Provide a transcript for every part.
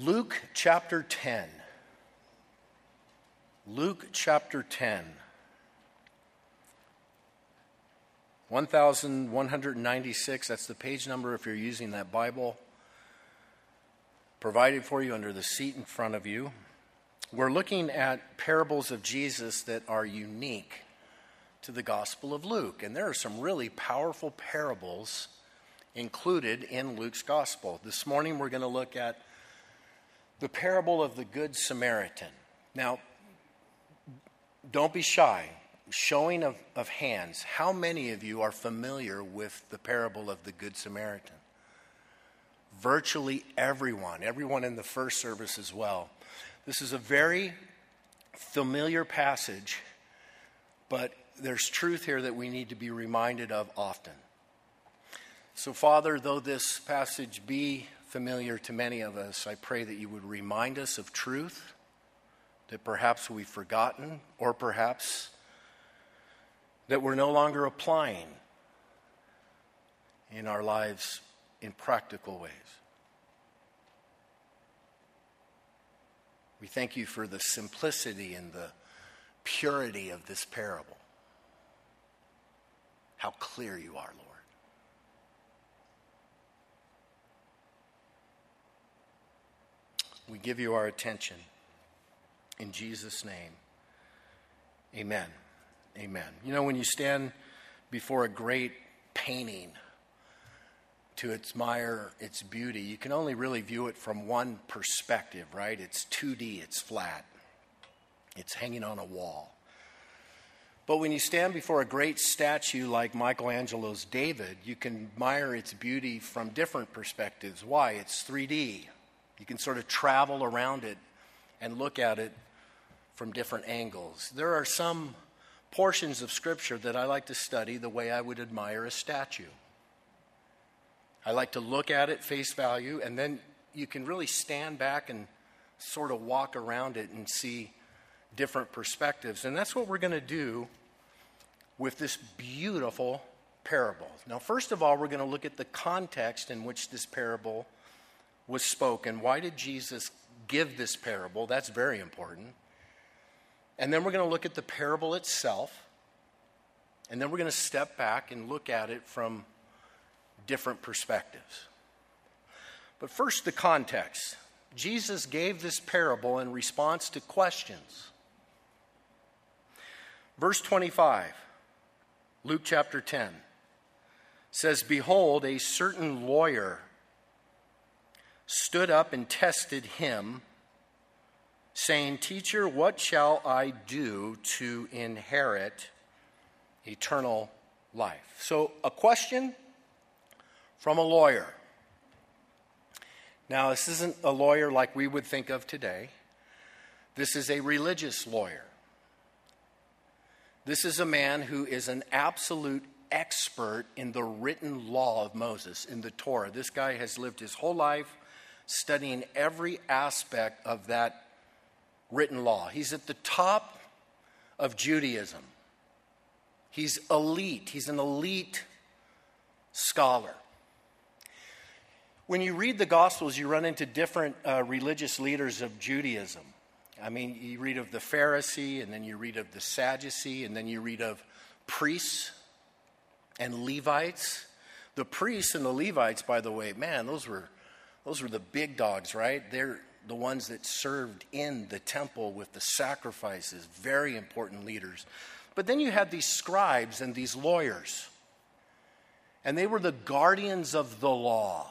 Luke chapter 10. Luke chapter 10. 1196, that's the page number if you're using that Bible. Provided for you under the seat in front of you. We're looking at parables of Jesus that are unique to the Gospel of Luke. And there are some really powerful parables included in Luke's Gospel. This morning we're going to look at the parable of the Good Samaritan. Now, don't be shy. Showing of hands, how many of you are familiar with the parable of the Good Samaritan? Virtually everyone in the first service as well. This is a very familiar passage, but there's truth here that we need to be reminded of often. So, Father, though this passage be familiar to many of us, I pray that you would remind us of truth that perhaps we've forgotten, or perhaps that we're no longer applying in our lives in practical ways. We thank you for the simplicity and the purity of this parable. How clear you are, Lord. We give you our attention. In Jesus' name, amen. Amen. You know, when you stand before a great painting to admire its beauty, you can only really view it from one perspective, right? It's 2D, it's flat. It's hanging on a wall. But when you stand before a great statue like Michelangelo's David, you can admire its beauty from different perspectives. Why? It's 3D. You can sort of travel around it and look at it from different angles. There are some portions of Scripture that I like to study the way I would admire a statue. I like to look at it face value, and then you can really stand back and sort of walk around it and see different perspectives. And that's what we're going to do with this beautiful parable. Now, first of all, we're going to look at the context in which this parable was spoken. Why did Jesus give this parable? That's very important. And then we're going to look at the parable itself. And then we're going to step back and look at it from different perspectives. But first, the context. Jesus gave this parable in response to questions. Verse 25, Luke chapter 10, says, "Behold, a certain lawyer stood up and tested him, saying, 'Teacher, what shall I do to inherit eternal life?'" So a question from a lawyer. Now, this isn't a lawyer like we would think of today. This is a religious lawyer. This is a man who is an absolute expert in the written law of Moses, in the Torah. This guy has lived his whole life studying every aspect of that written law. He's at the top of Judaism. He's elite. He's an elite scholar. When you read the Gospels, you run into different religious leaders of Judaism. I mean, you read of the Pharisee, and then you read of the Sadducee, and then you read of priests and Levites. The priests and the Levites, by the way, man, those were the big dogs, right? They're the ones that served in the temple with the sacrifices, very important leaders. But then you had these scribes and these lawyers, and they were the guardians of the law.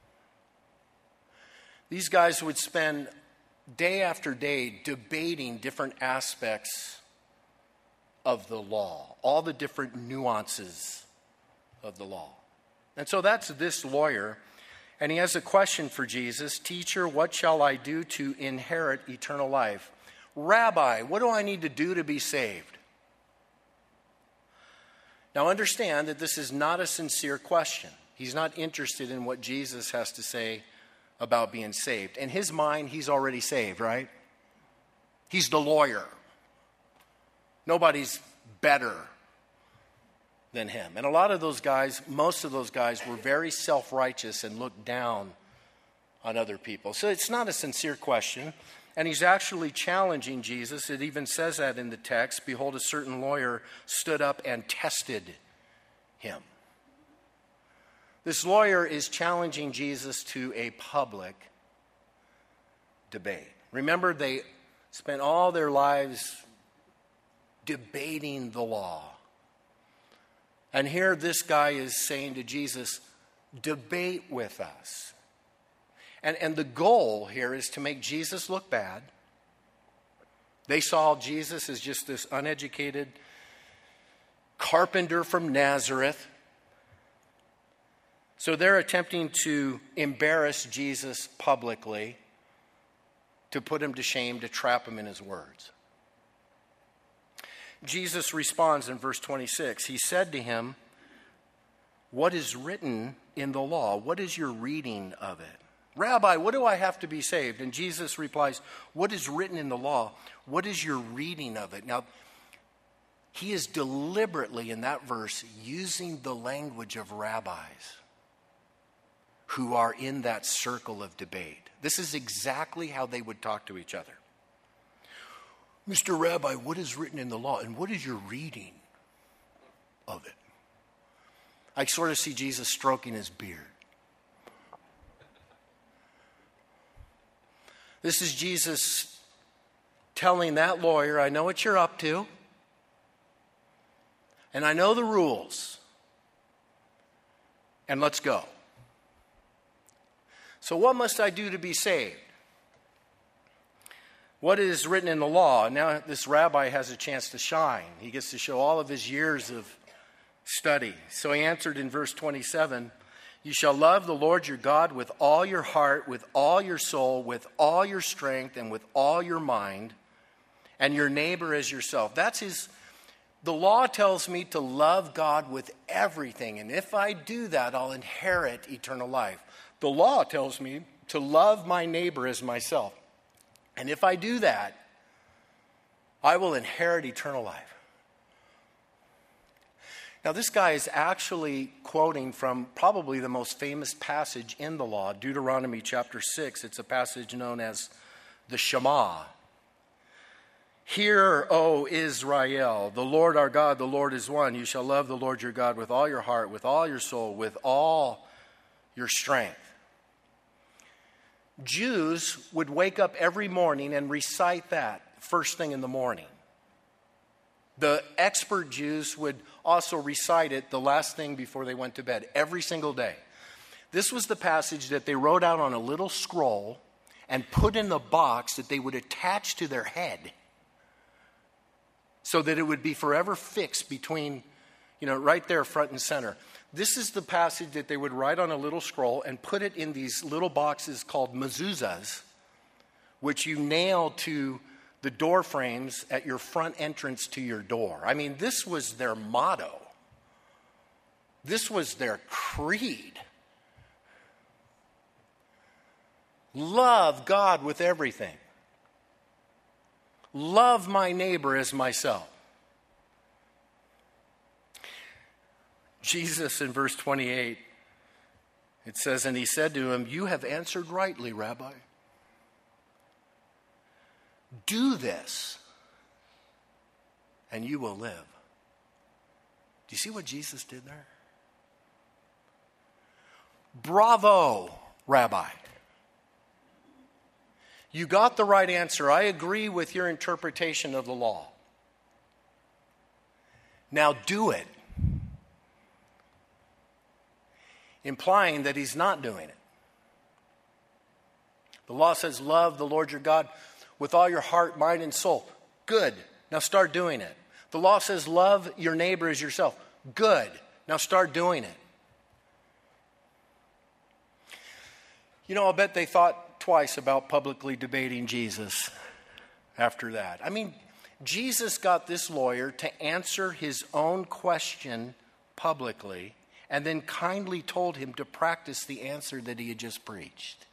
These guys would spend day after day debating different aspects of the law, all the different nuances of the law. And so that's this lawyer. And he has a question for Jesus. "Teacher, what shall I do to inherit eternal life?" "Rabbi, what do I need to do to be saved?" Now understand that this is not a sincere question. He's not interested in what Jesus has to say about being saved. In his mind, he's already saved, right? He's the lawyer. Nobody's better than him. And a lot of those guys, most of those guys, were very self-righteous and looked down on other people. So it's not a sincere question. And he's actually challenging Jesus. It even says that in the text. Behold, a certain lawyer stood up and tested him. This lawyer is challenging Jesus to a public debate. Remember, they spent all their lives debating the law. And here this guy is saying to Jesus, debate with us. And the goal here is to make Jesus look bad. They saw Jesus as just this uneducated carpenter from Nazareth. So they're attempting to embarrass Jesus publicly, to put him to shame, to trap him in his words. Jesus responds in verse 26. He said to him, what is written in the law? What is your reading of it? Rabbi, what do I have to be saved? And Jesus replies, what is written in the law? What is your reading of it? Now, he is deliberately in that verse using the language of rabbis who are in that circle of debate. This is exactly how they would talk to each other. Mr. Rabbi, what is written in the law? And what is your reading of it? I sort of see Jesus stroking his beard. This is Jesus telling that lawyer, I know what you're up to, and I know the rules, and let's go. So what must I do to be saved? What is written in the law? Now this rabbi has a chance to shine. He gets to show all of his years of study. So he answered in verse 27, you shall love the Lord your God with all your heart, with all your soul, with all your strength, and with all your mind, and your neighbor as yourself. The law tells me to love God with everything, and if I do that, I'll inherit eternal life. The law tells me to love my neighbor as myself, and if I do that, I will inherit eternal life. Now, this guy is actually quoting from probably the most famous passage in the law, Deuteronomy chapter 6. It's a passage known as the Shema. Hear, O Israel, the Lord our God, the Lord is one. You shall love the Lord your God with all your heart, with all your soul, with all your strength. Jews would wake up every morning and recite that first thing in the morning. The expert Jews would also recite it the last thing before they went to bed, every single day. This was the passage that they wrote out on a little scroll and put in the box that they would attach to their head so that it would be forever fixed between, right there front and center. This is the passage that they would write on a little scroll and put it in these little boxes called mezuzahs, which you nail to the door frames at your front entrance to your door. I mean, this was their motto. This was their creed. Love God with everything. Love my neighbor as myself. Jesus in verse 28, it says, and he said to him, you have answered rightly, Rabbi. Do this, and you will live. Do you see what Jesus did there? Bravo, Rabbi. You got the right answer. I agree with your interpretation of the law. Now do it. Implying that he's not doing it. The law says, love the Lord your God with all your heart, mind, and soul. Good. Now start doing it. The law says, love your neighbor as yourself. Good. Now start doing it. I'll bet they thought twice about publicly debating Jesus after that. I mean, Jesus got this lawyer to answer his own question publicly and then kindly told him to practice the answer that he had just preached.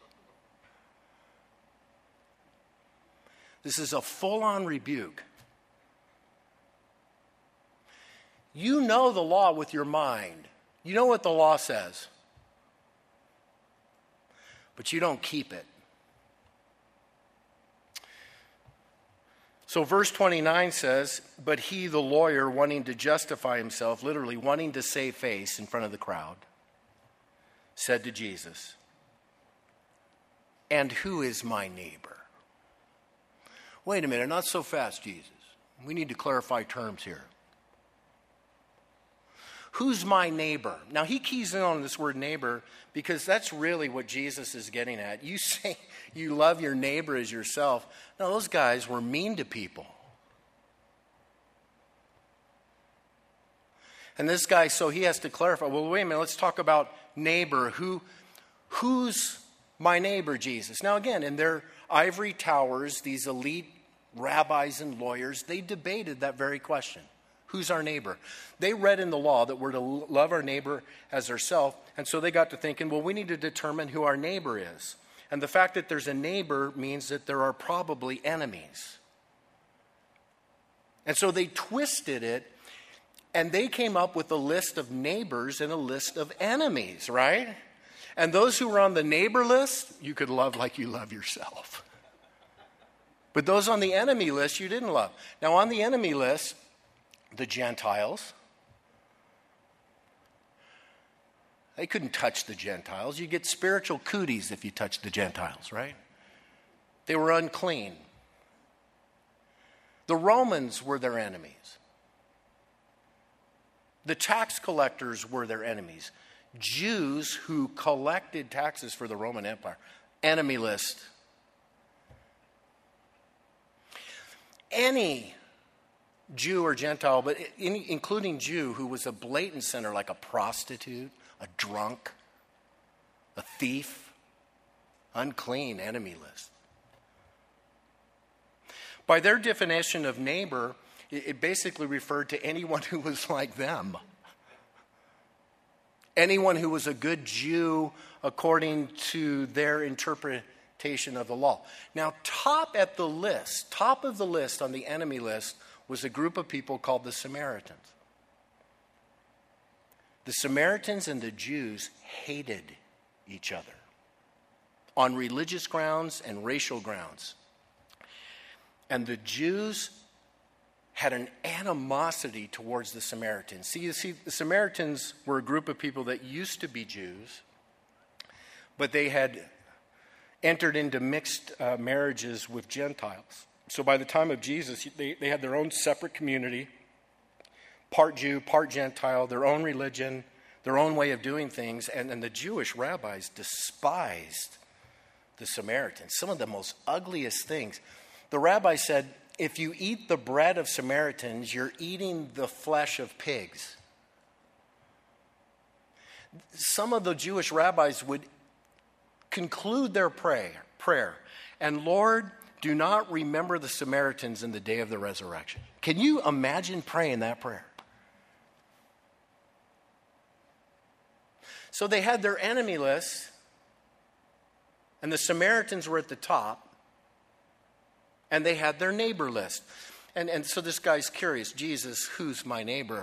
This is a full-on rebuke. You know the law with your mind. You know what the law says. but you don't keep it. So verse 29 says, but he, the lawyer, wanting to justify himself, literally wanting to save face in front of the crowd, said to Jesus, and who is my neighbor? Wait a minute, not so fast, Jesus. We need to clarify terms here. Who's my neighbor? Now, he keys in on this word neighbor because that's really what Jesus is getting at. You say you love your neighbor as yourself. No, those guys were mean to people. And this guy, so he has to clarify, well, wait a minute, let's talk about neighbor. Who's my neighbor, Jesus? Now, again, in their ivory towers, these elite rabbis and lawyers, they debated that very question. Who's our neighbor? They read in the law that we're to love our neighbor as ourselves, and so they got to thinking, well, we need to determine who our neighbor is. And the fact that there's a neighbor means that there are probably enemies. And so they twisted it, and they came up with a list of neighbors and a list of enemies, right? And those who were on the neighbor list, you could love like you love yourself. But those on the enemy list, you didn't love. Now, on the enemy list, the Gentiles, they couldn't touch the Gentiles. You get spiritual cooties if you touch the Gentiles, right? They were unclean. The Romans were their enemies. The tax collectors were their enemies. Jews who collected taxes for the Roman Empire, enemy list. Any Jew or Gentile, but including Jew, who was a blatant sinner, like a prostitute, a drunk, a thief, unclean, enemy list. By their definition of neighbor, it basically referred to anyone who was like them. Anyone who was a good Jew according to their interpretation of the law. Now, top of the list on the enemy list was a group of people called the Samaritans. The Samaritans and the Jews hated each other on religious grounds and racial grounds. And the Jews had an animosity towards the Samaritans. See, the Samaritans were a group of people that used to be Jews, but they had entered into mixed marriages with Gentiles. So by the time of Jesus, they had their own separate community, part Jew, part Gentile, their own religion, their own way of doing things, and the Jewish rabbis despised the Samaritans, some of the most ugliest things. The rabbi said, if you eat the bread of Samaritans, you're eating the flesh of pigs. Some of the Jewish rabbis would conclude their prayer, and Lord, do not remember the Samaritans in the day of the resurrection. Can you imagine praying that prayer? So they had their enemy list, and the Samaritans were at the top, and they had their neighbor list. And so this guy's curious, Jesus, who's my neighbor?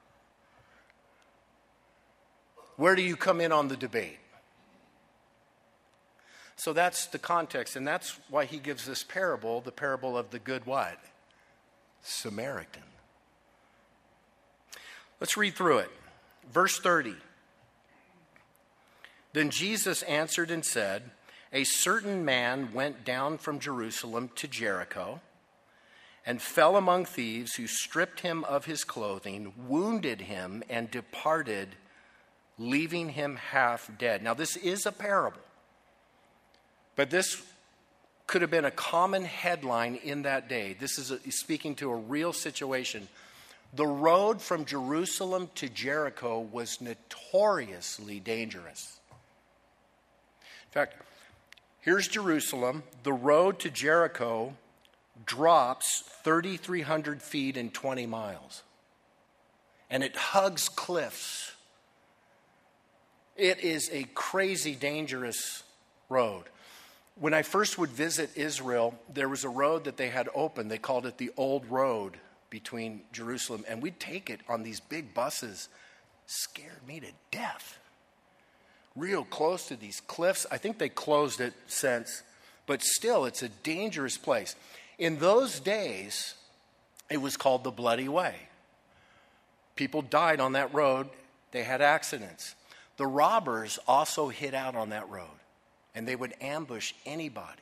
Where do you come in on the debate? So that's the context, and that's why he gives this parable, the parable of the good what? Samaritan. Let's read through it. Verse 30. Then Jesus answered and said, a certain man went down from Jerusalem to Jericho and fell among thieves who stripped him of his clothing, wounded him, and departed, leaving him half dead. Now, this is a parable, but this could have been a common headline in that day. This is speaking to a real situation. The road from Jerusalem to Jericho was notoriously dangerous. In fact, here's Jerusalem. The road to Jericho drops 3,300 feet in 20 miles. And it hugs cliffs. It is a crazy, dangerous road. When I first would visit Israel, there was a road that they had open. They called it the Old Road between Jerusalem. And we'd take it on these big buses. Scared me to death. real close to these cliffs. I think they closed it since, but still, it's a dangerous place. In those days, it was called the Bloody Way. People died on that road. They had accidents. The robbers also hid out on that road, and they would ambush anybody.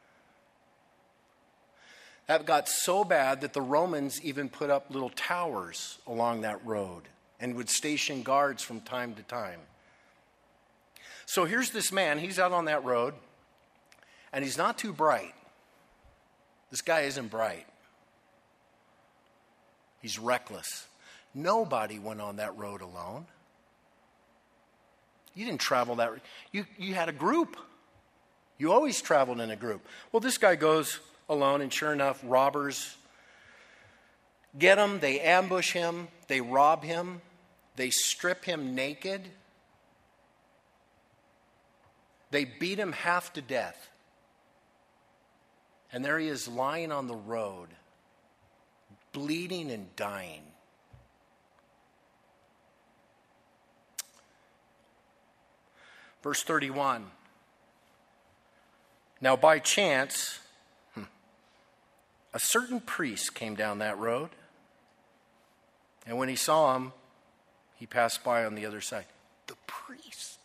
That got so bad that the Romans even put up little towers along that road and would station guards from time to time. So here's this man. He's out on that road, and he's not too bright. This guy isn't bright. He's reckless. Nobody went on that road alone. You didn't travel that. You had a group. You always traveled in a group. Well, this guy goes alone, and sure enough, robbers get him. They ambush him. They rob him. They strip him naked. They beat him half to death. And there he is lying on the road, bleeding and dying. Verse 31. Now by chance, a certain priest came down that road, and when he saw him, he passed by on the other side. The priest.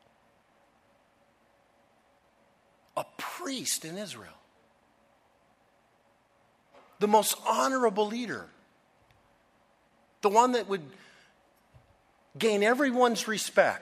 A priest in Israel. The most honorable leader. The one that would gain everyone's respect.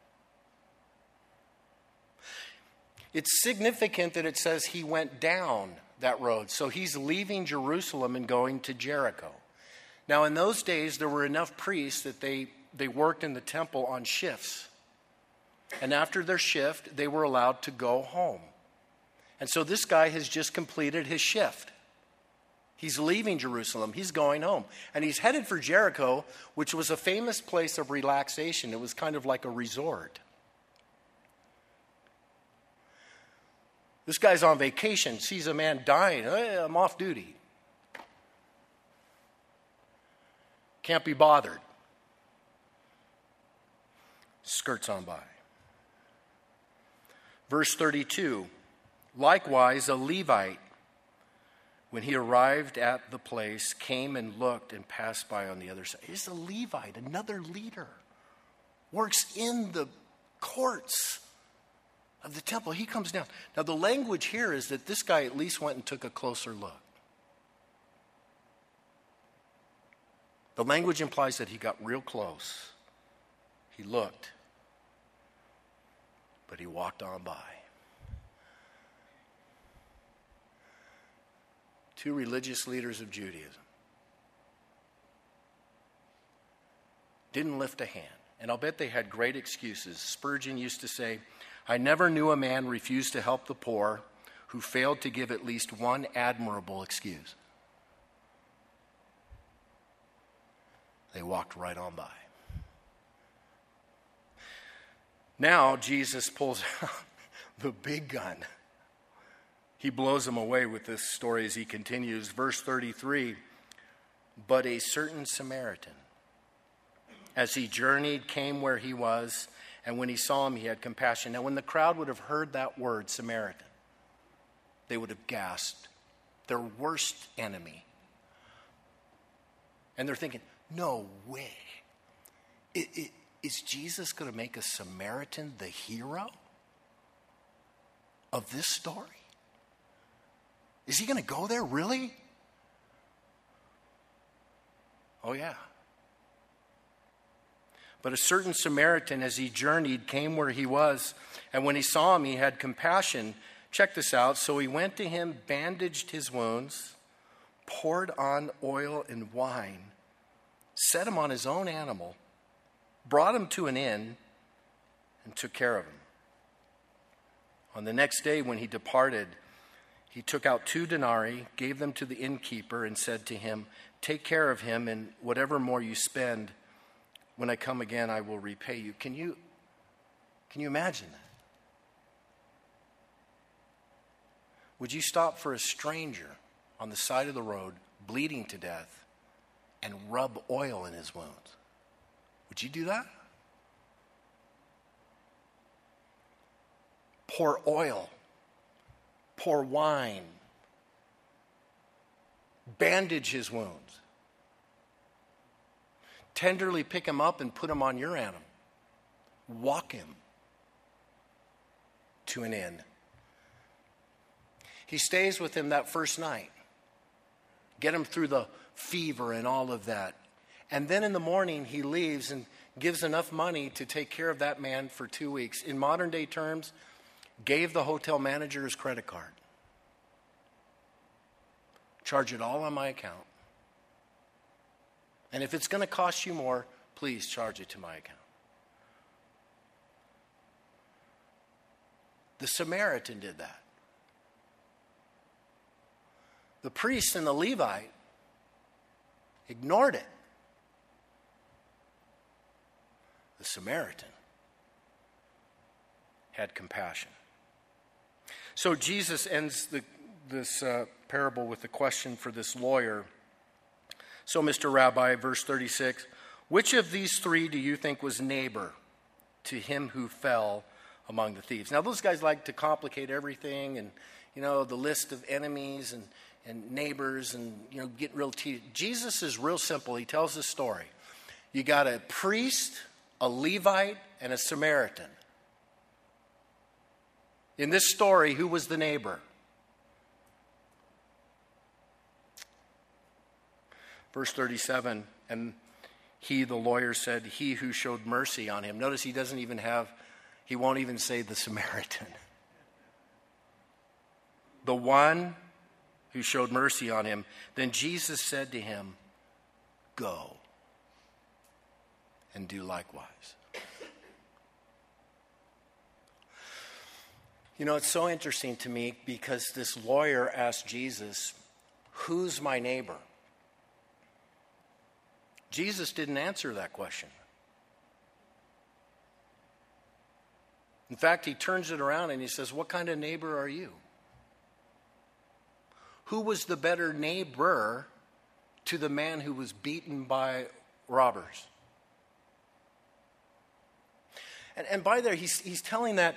It's significant that it says he went down that road. So he's leaving Jerusalem and going to Jericho. Now, in those days, there were enough priests that they worked in the temple on shifts. And after their shift, they were allowed to go home. And so this guy has just completed his shift. He's leaving Jerusalem. He's going home. And he's headed for Jericho, which was a famous place of relaxation. It was kind of like a resort. This guy's on vacation, sees a man dying. Hey, I'm off duty. Can't be bothered. Skirts on by. Verse 32. Likewise, a Levite, when he arrived at the place, came and looked and passed by on the other side. Here's a Levite, another leader. Works in the courts of the temple. He comes down. Now, the language here is that this guy at least went and took a closer look. The language implies that he got real close. He looked, but he walked on by. Two religious leaders of Judaism didn't lift a hand. And I'll bet they had great excuses. Spurgeon used to say, I never knew a man refuse to help the poor who failed to give at least one admirable excuse. They walked right on by. Now Jesus pulls out the big gun. He blows them away with this story as he continues. Verse 33, but a certain Samaritan, as he journeyed, came where he was, and when he saw him, he had compassion. Now, when the crowd would have heard that word, Samaritan, they would have gasped. Their worst enemy. And they're thinking, no way. Is Jesus going to make a Samaritan the hero of this story? Is he going to go there, really? Oh, yeah. But a certain Samaritan, as he journeyed, came where he was, and when he saw him, he had compassion. Check this out. So he went to him, bandaged his wounds, poured on oil and wine, set him on his own animal, brought him to an inn, and took care of him. On the next day, when he departed, he took out 2 denarii, gave them to the innkeeper, and said to him, take care of him, and whatever more you spend, when I come again, I will repay you. Can you imagine that? Would you stop for a stranger on the side of the road, bleeding to death, and rub oil in his wounds? Would you do that? pour oil, pour wine, bandage his wounds, tenderly pick him up and put him on your animal, walk him to an inn. He stays with him that first night, get him through the fever and all of that. And then in the morning, he leaves and gives enough money to take care of that man for 2 weeks. In modern day terms, gave the hotel manager his credit card. Charge it all on my account. And if it's going to cost you more, please charge it to my account. The Samaritan did that. The priest and the Levite ignored it. The Samaritan had compassion. So Jesus ends this parable with a question for this lawyer. So, Mr. Rabbi, verse 36, which of these three do you think was neighbor to him who fell among the thieves? Now, those guys like to complicate everything and, the list of enemies and neighbors and, get real tedious. Jesus is real simple. He tells the story. You got a priest, a Levite, and a Samaritan. In this story, who was the neighbor? Verse 37, and he, the lawyer, said, he who showed mercy on him. Notice he won't even say the Samaritan. The one who showed mercy on him. Then Jesus said to him, go and do likewise. It's so interesting to me because this lawyer asked Jesus, who's my neighbor? Jesus didn't answer that question. In fact, he turns it around and he says, what kind of neighbor are you? Who was the better neighbor to the man who was beaten by robbers? And by there, he's telling that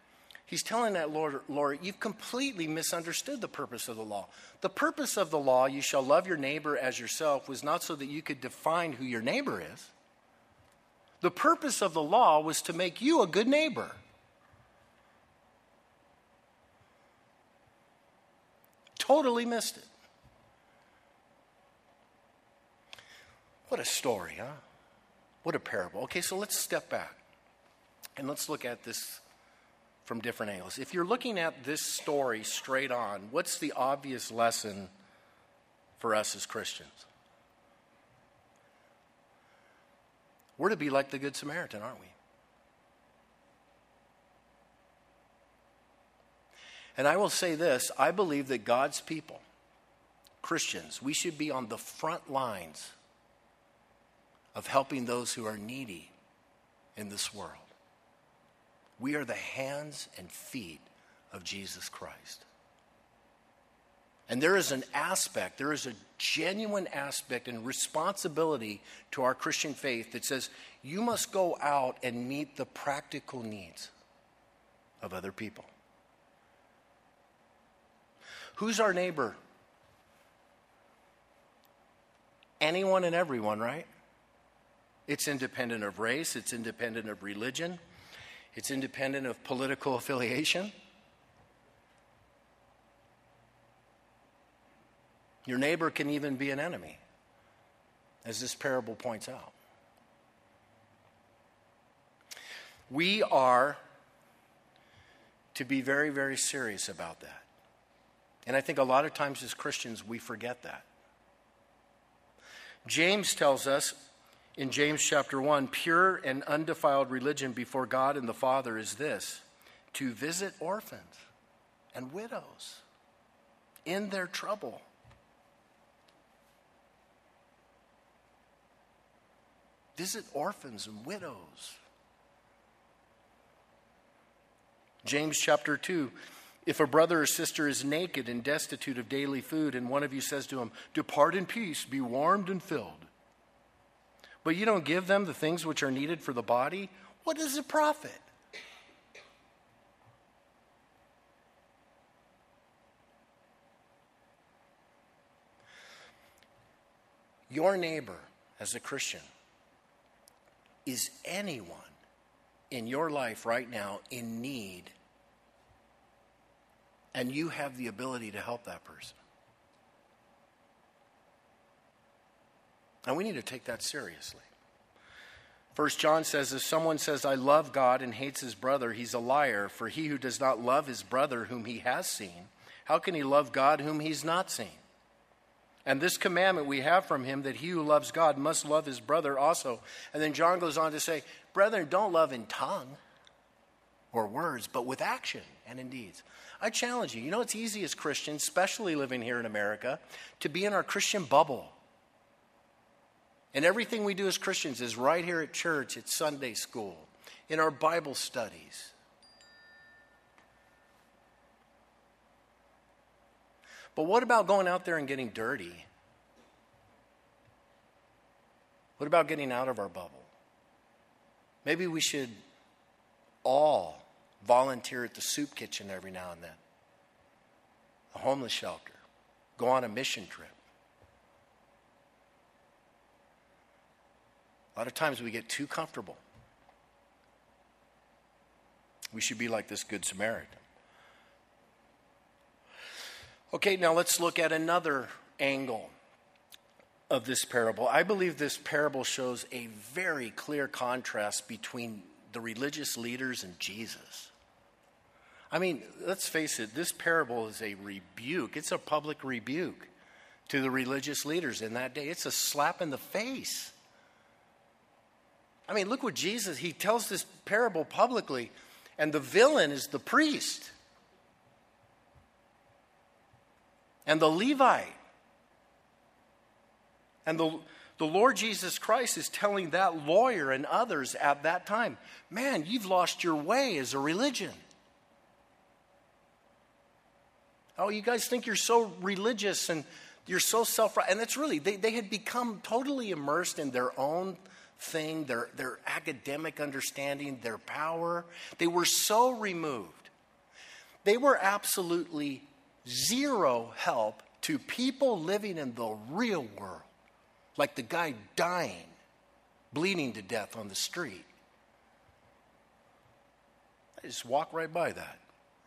Lord, you've completely misunderstood the purpose of the law. The purpose of the law, you shall love your neighbor as yourself, was not so that you could define who your neighbor is. The purpose of the law was to make you a good neighbor. Totally missed it. What a story, huh? What a parable. Okay, so let's step back and let's look at this from different angles. If you're looking at this story straight on, what's the obvious lesson for us as Christians? We're to be like the Good Samaritan, aren't we? And I will say this, I believe that God's people, Christians, we should be on the front lines of helping those who are needy in this world. We are the hands and feet of Jesus Christ. And there is a genuine aspect and responsibility to our Christian faith that says you must go out and meet the practical needs of other people. Who's our neighbor? Anyone and everyone, right? It's independent of race, it's independent of religion, it's independent of political affiliation. Your neighbor can even be an enemy, as this parable points out. We are to be very, very serious about that. And I think a lot of times as Christians, we forget that. James tells us in James chapter 1, pure and undefiled religion before God and the Father is this, to visit orphans and widows in their trouble. Visit orphans and widows. James chapter 2, if a brother or sister is naked and destitute of daily food, and one of you says to him, depart in peace, be warmed and filled, but you don't give them the things which are needed for the body, what does it profit? your neighbor as a Christian, is anyone in your life right now in need, and you have the ability to help that person? And we need to take that seriously. 1 John says, if someone says, I love God and hates his brother, he's a liar. For he who does not love his brother whom he has seen, how can he love God whom he's not seen? And this commandment we have from him, that he who loves God must love his brother also. And then John goes on to say, brethren, don't love in tongue or words, but with action and in deeds. I challenge you. You know, it's easy as Christians, especially living here in America, to be in our Christian bubble. And everything we do as Christians is right here at church, at Sunday school, in our Bible studies. But what about going out there and getting dirty? What about getting out of our bubble? Maybe we should all volunteer at the soup kitchen every now and then, a homeless shelter, go on a mission trip. A lot of times we get too comfortable. We should be like this Good Samaritan. Okay, now let's look at another angle of this parable. I believe this parable shows a very clear contrast between the religious leaders and Jesus. I mean, let's face it, this parable is a rebuke. It's a public rebuke to the religious leaders in that day. It's a slap in the face. I mean, look what Jesus, he tells this parable publicly, and the villain is the priest and the Levite. And the Lord Jesus Christ is telling that lawyer and others at that time, man, you've lost your way as a religion. Oh, you guys think you're so religious and you're so self-righteous. And that's really, they had become totally immersed in their own thing, their academic understanding, their power. They were so removed. They were absolutely zero help to people living in the real world, like the guy dying, bleeding to death on the street. I just walk right by that.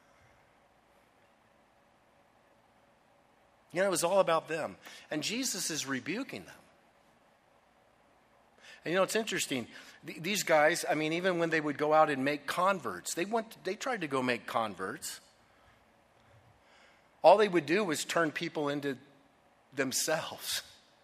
You know, it was all about them. And Jesus is rebuking them. And you know, it's interesting. These guys, I mean, even when they would go out and make converts, they tried to go make converts. All they would do was turn people into themselves.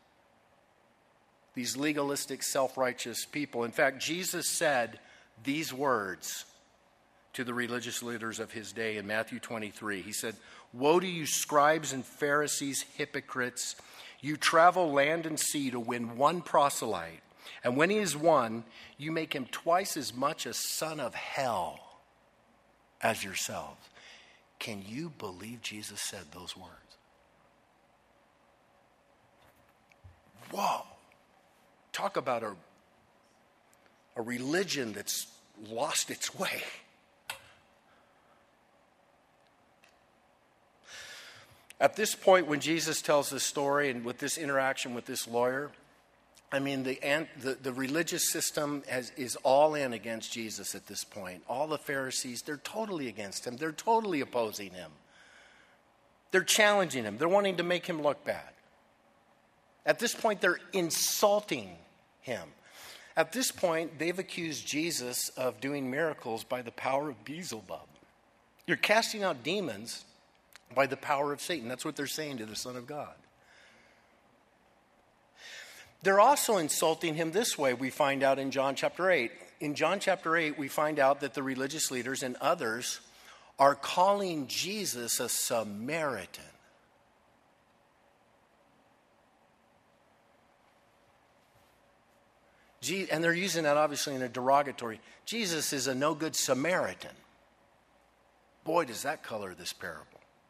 These legalistic, self-righteous people. In fact, Jesus said these words to the religious leaders of his day in Matthew 23. He said, woe to you, scribes and Pharisees, hypocrites! You travel land and sea to win one proselyte. And when he is won, you make him twice as much a son of hell as yourselves. Can you believe Jesus said those words? Whoa. Talk about a religion that's lost its way. At this point, when Jesus tells this story and with this interaction with this lawyer, I mean, the religious system is all in against Jesus at this point. All the Pharisees, they're totally against him. They're totally opposing him. They're challenging him. They're wanting to make him look bad. At this point, they're insulting him. At this point, they've accused Jesus of doing miracles by the power of Beelzebub. You're casting out demons by the power of Satan. That's what they're saying to the Son of God. They're also insulting him this way, we find out in John chapter 8. In John chapter 8, we find out that the religious leaders and others are calling Jesus a Samaritan. And they're using that obviously in a derogatory. Jesus is a no good Samaritan. Boy, does that color this parable.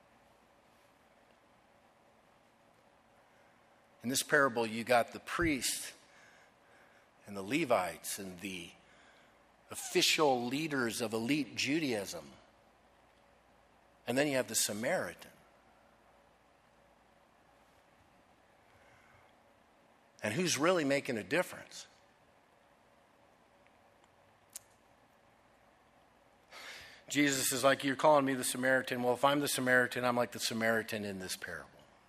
In this parable, you got the priests and the Levites and the official leaders of elite Judaism. And then you have the Samaritan. And who's really making a difference? Jesus is like, you're calling me the Samaritan. Well, if I'm the Samaritan, I'm like the Samaritan in this parable.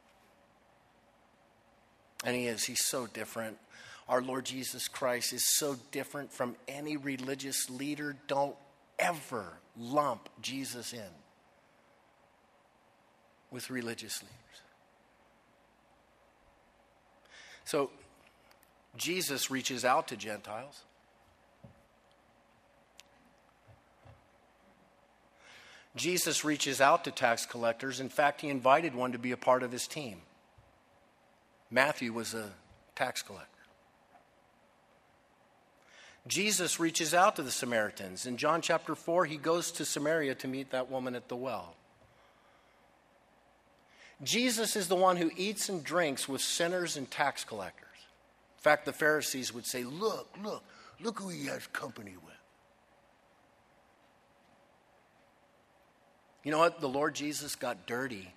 And he is. He's so different. Our Lord Jesus Christ is so different from any religious leader. Don't ever lump Jesus in with religious leaders. So Jesus reaches out to Gentiles. Jesus reaches out to tax collectors. In fact, he invited one to be a part of his team. Matthew was a tax collector. Jesus reaches out to the Samaritans. In John chapter 4, he goes to Samaria to meet that woman at the well. Jesus is the one who eats and drinks with sinners and tax collectors. In fact, the Pharisees would say, look who he has company with. You know what? The Lord Jesus got dirty.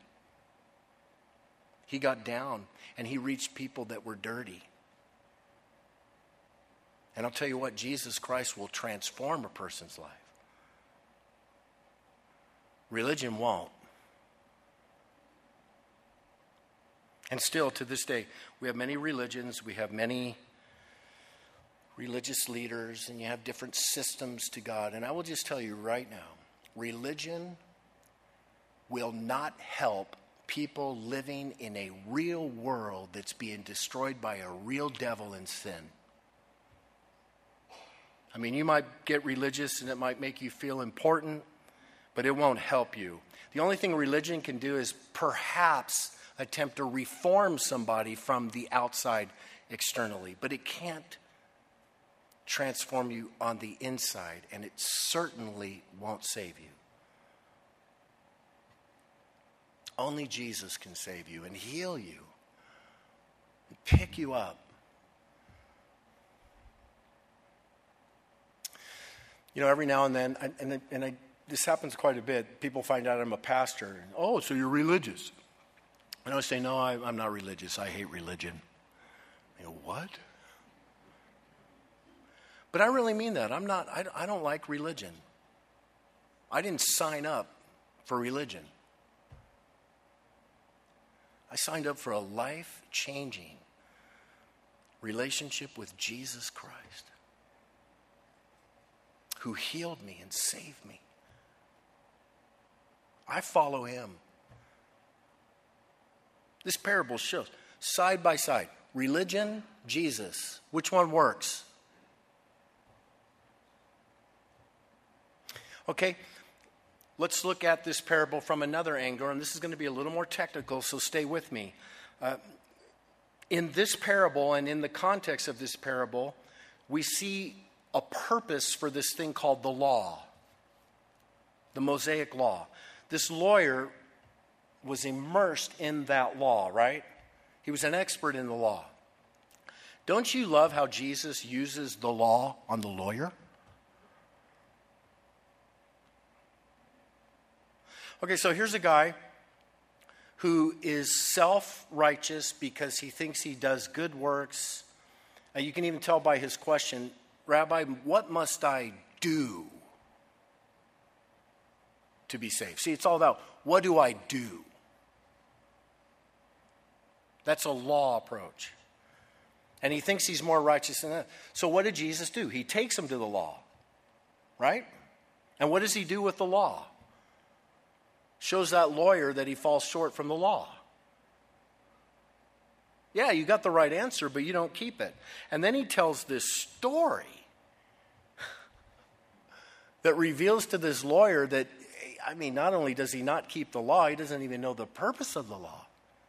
He got down and he reached people that were dirty. And I'll tell you what, Jesus Christ will transform a person's life. Religion won't. And still, to this day, we have many religions, we have many religious leaders, and you have different systems to God. And I will just tell you right now, religion will not help people living in a real world that's being destroyed by a real devil and sin. I mean, you might get religious and it might make you feel important, but it won't help you. The only thing religion can do is perhaps attempt to reform somebody from the outside externally, but it can't transform you on the inside, and it certainly won't save you. Only Jesus can save you and heal you and pick you up. You know, every now and then, this happens quite a bit, people find out I'm a pastor. And, oh, so you're religious. And I say, no, I'm not religious. I hate religion. I go, what? But I really mean that. I don't like religion. I didn't sign up for religion. I signed up for a life-changing relationship with Jesus Christ, who healed me and saved me. I follow him. This parable shows, side by side, religion, Jesus. Which one works? Okay, let's look at this parable from another angle, and this is going to be a little more technical, so stay with me. In this parable and in the context of this parable, we see a purpose for this thing called the law, the Mosaic law. This lawyer was immersed in that law, right? He was an expert in the law. Don't you love how Jesus uses the law on the lawyer? Okay, so here's a guy who is self-righteous because he thinks he does good works. You can even tell by his question, Rabbi, what must I do to be saved? See, it's all about, what do I do? That's a law approach. And he thinks he's more righteous than that. So what did Jesus do? He takes him to the law, right? And what does he do with the law? Shows that lawyer that he falls short from the law. Yeah, you got the right answer, but you don't keep it. And then he tells this story that reveals to this lawyer that, I mean, not only does he not keep the law, he doesn't even know the purpose of the law.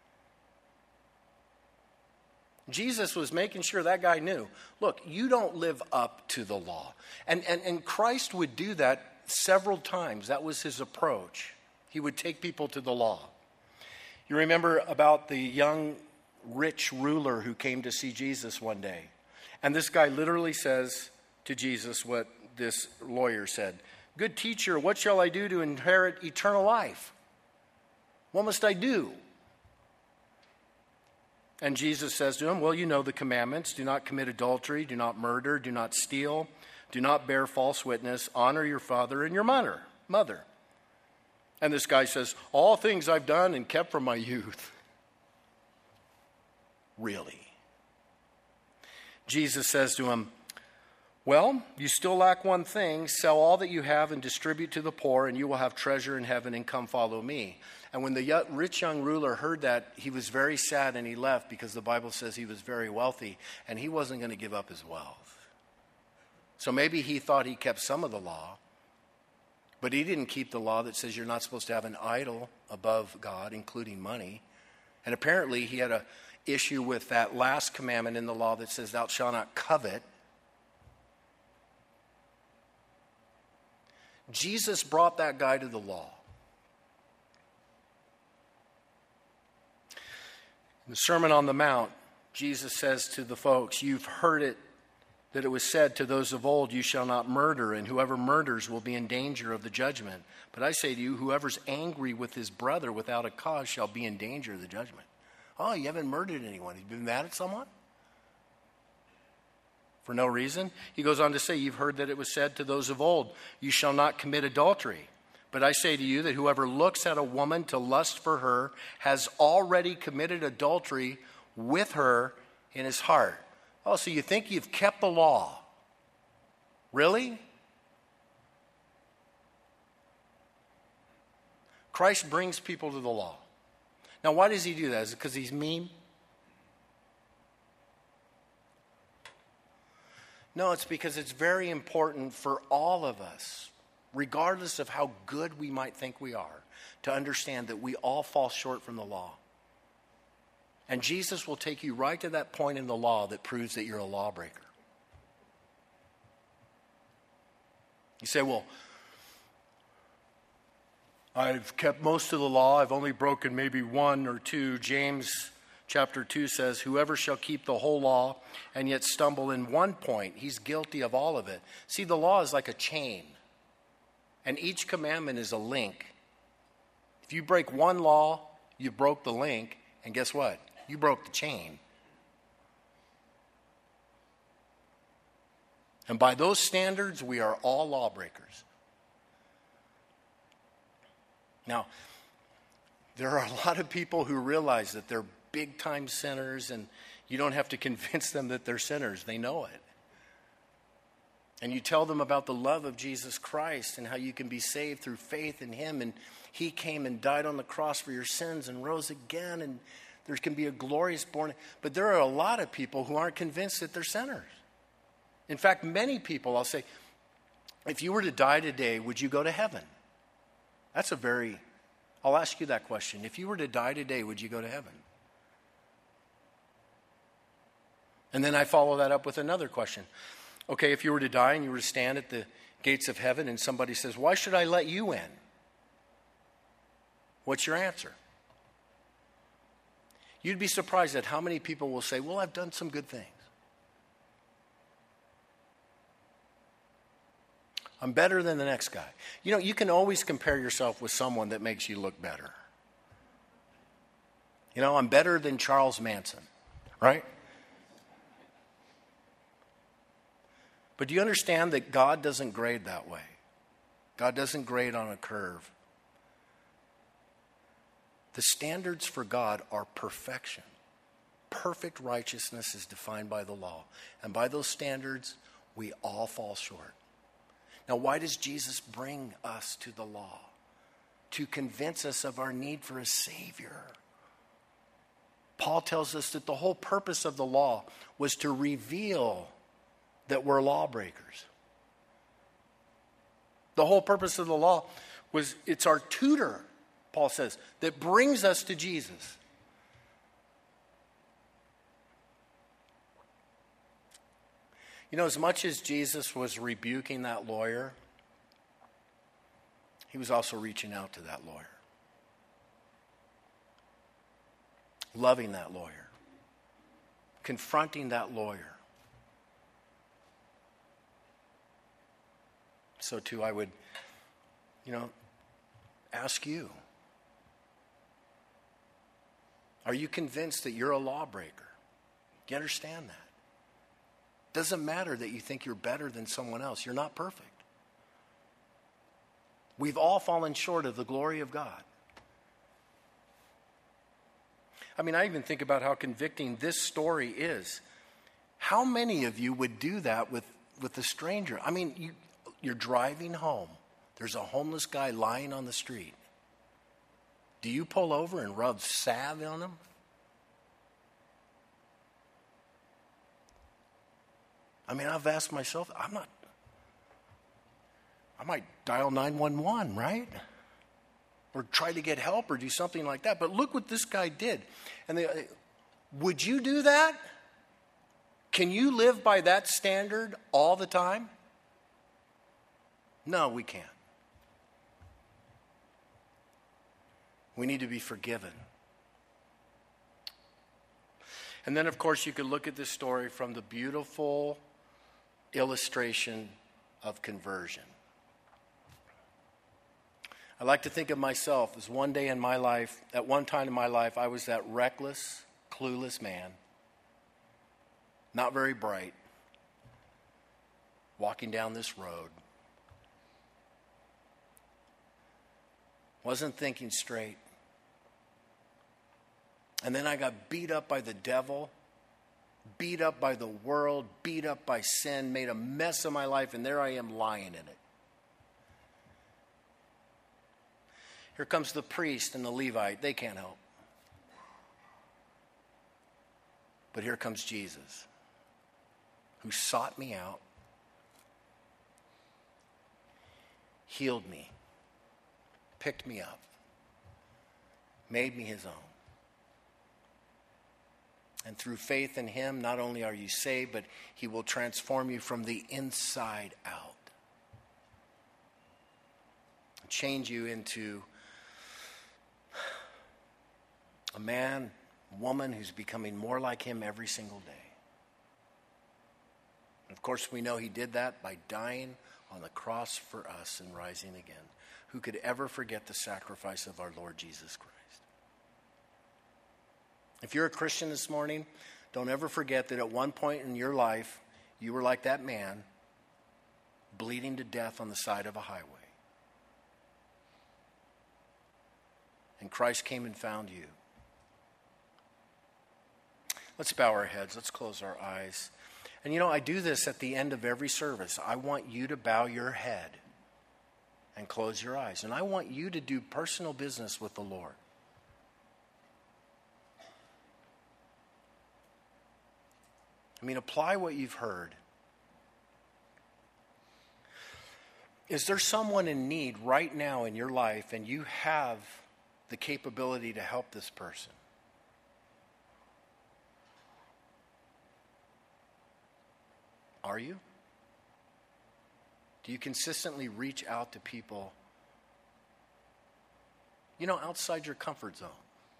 Jesus was making sure that guy knew, look, you don't live up to the law. And Christ would do that several times. That was his approach. He would take people to the law. You remember about the young rich ruler who came to see Jesus one day. And this guy literally says to Jesus what this lawyer said. Good teacher, what shall I do to inherit eternal life? What must I do? And Jesus says to him, well, you know the commandments. Do not commit adultery, do not murder, do not steal, do not bear false witness, honor your father and your mother. And this guy says, all things I've done and kept from my youth. Really? Jesus says to him, well, you still lack one thing. Sell all that you have and distribute to the poor, and you will have treasure in heaven, and come follow me. And when the rich young ruler heard that, he was very sad and he left, because the Bible says he was very wealthy and he wasn't going to give up his wealth. So maybe he thought he kept some of the law, but he didn't keep the law that says you're not supposed to have an idol above God, including money. And apparently he had an issue with that last commandment in the law that says thou shalt not covet. Jesus brought that guy to the law. In the Sermon on the Mount, Jesus says to the folks, you've heard it, that it was said to those of old, you shall not murder, and whoever murders will be in danger of the judgment. But I say to you, whoever's angry with his brother without a cause shall be in danger of the judgment. Oh, you haven't murdered anyone. You've been mad at someone? For no reason? He goes on to say, you've heard that it was said to those of old, you shall not commit adultery. But I say to you that whoever looks at a woman to lust for her has already committed adultery with her in his heart. Oh, so you think you've kept the law? Really? Christ brings people to the law. Now, why does he do that? Is it because he's mean? No, it's because it's very important for all of us, regardless of how good we might think we are, to understand that we all fall short from the law. And Jesus will take you right to that point in the law that proves that you're a lawbreaker. You say, well, I've kept most of the law. I've only broken maybe one or two. James chapter 2 says, whoever shall keep the whole law and yet stumble in one point, he's guilty of all of it. See, the law is like a chain, and each commandment is a link. If you break one law, you broke the link, and guess what? You broke the chain. And by those standards, we are all lawbreakers. Now, there are a lot of people who realize that they're big-time sinners, and you don't have to convince them that they're sinners. They know it. And you tell them about the love of Jesus Christ and how you can be saved through faith in him, and he came and died on the cross for your sins and rose again, and there can be a glorious born. But there are a lot of people who aren't convinced that they're sinners. In fact, many people, I'll say, if you were to die today, would you go to heaven? I'll ask you that question. If you were to die today, would you go to heaven? And then I follow that up with another question. Okay, if you were to die and you were to stand at the gates of heaven and somebody says, why should I let you in? What's your answer? You'd be surprised at how many people will say, well, I've done some good things. I'm better than the next guy. You know, you can always compare yourself with someone that makes you look better. You know, I'm better than Charles Manson, right? But do you understand that God doesn't grade that way? God doesn't grade on a curve. The standards for God are perfection. Perfect righteousness is defined by the law. And by those standards, we all fall short. Now, why does Jesus bring us to the law? To convince us of our need for a Savior. Paul tells us that the whole purpose of the law was to reveal that we're lawbreakers. The whole purpose of the law was, it's our tutor, Paul says, that brings us to Jesus. You know, as much as Jesus was rebuking that lawyer, he was also reaching out to that lawyer. Loving that lawyer. Confronting that lawyer. So too, I would, ask you. Are you convinced that you're a lawbreaker? Do you understand that? Doesn't matter that you think you're better than someone else. You're not perfect. We've all fallen short of the glory of God. I mean, I even think about how convicting this story is. How many of you would do that with a stranger? I mean, you're driving home. There's a homeless guy lying on the street. Do you pull over and rub salve on him? I mean, I've asked myself, I might dial 911, right? Or try to get help or do something like that. But look what this guy did. And would you do that? Can you live by that standard all the time? No, we can't. We need to be forgiven. And then, of course, you could look at this story from the beautiful illustration of conversion. I like to think of myself as one day in my life, at one time in my life, I was that reckless, clueless man, not very bright, walking down this road. Wasn't thinking straight. And then I got beat up by the devil, beat up by the world, beat up by sin, made a mess of my life, and there I am lying in it. Here comes the priest and the Levite. They can't help. But here comes Jesus, who sought me out, healed me, picked me up, made me his own. And through faith in him, not only are you saved, but he will transform you from the inside out. Change you into a man, woman who's becoming more like him every single day. And of course, we know he did that by dying on the cross for us and rising again. Who could ever forget the sacrifice of our Lord Jesus Christ? If you're a Christian this morning, don't ever forget that at one point in your life, you were like that man, bleeding to death on the side of a highway. And Christ came and found you. Let's bow our heads. Let's close our eyes. And you know, I do this at the end of every service. I want you to bow your head and close your eyes. And I want you to do personal business with the Lord. I mean, apply what you've heard. Is there someone in need right now in your life and you have the capability to help this person? Are you? Do you consistently reach out to people, you know, outside your comfort zone?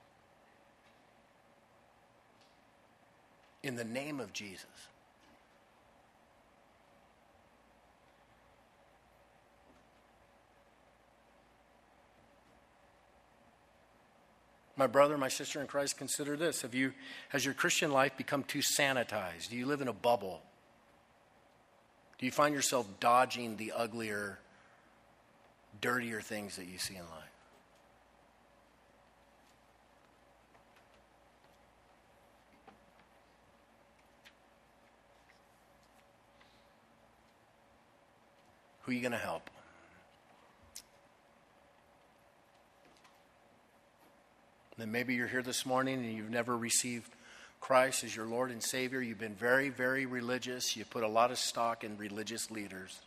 In the name of Jesus. My brother, my sister in Christ, consider this. Has your Christian life become too sanitized? Do you live in a bubble? Do you find yourself dodging the uglier, dirtier things that you see in life? Who are you going to help? Then maybe you're here this morning and you've never received Christ as your Lord and Savior. You've been very, very religious. You put a lot of stock in religious leaders.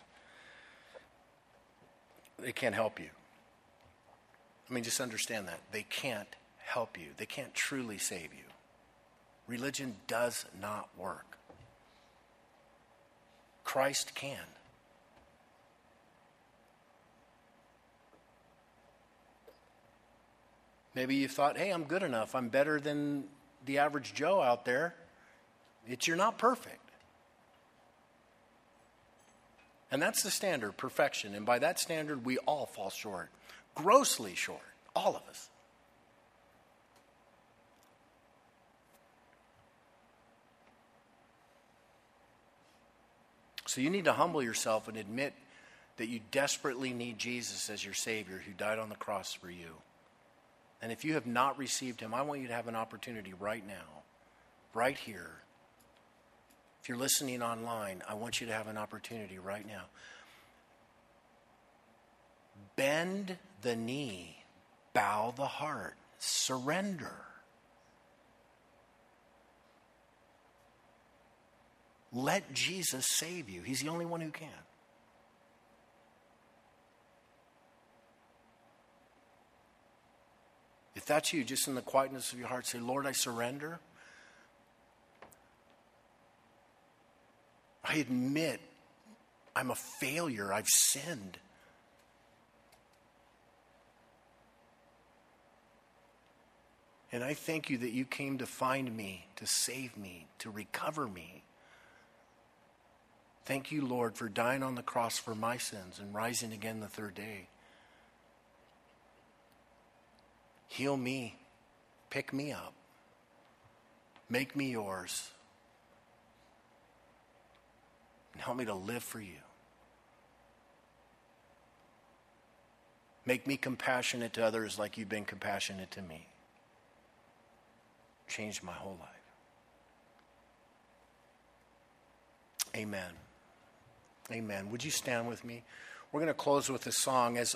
They can't help you. I mean, just understand that. They can't help you. They can't truly save you. Religion does not work. Christ can. Maybe you thought, hey, I'm good enough. I'm better than the average Joe out there. You're not perfect. And that's the standard, perfection. And by that standard, we all fall short. Grossly short. All of us. So you need to humble yourself and admit that you desperately need Jesus as your Savior who died on the cross for you. And if you have not received him, I want you to have an opportunity right now, right here. If you're listening online, I want you to have an opportunity right now. Bend the knee, bow the heart, surrender. Let Jesus save you. He's the only one who can. If that's you, just in the quietness of your heart, say, Lord, I surrender. I admit I'm a failure. I've sinned. And I thank you that you came to find me, to save me, to recover me. Thank you, Lord, for dying on the cross for my sins and rising again the third day. Heal me. Pick me up. Make me yours. And help me to live for you. Make me compassionate to others like you've been compassionate to me. Changed my whole life. Amen. Amen. Would you stand with me? We're going to close with a song. As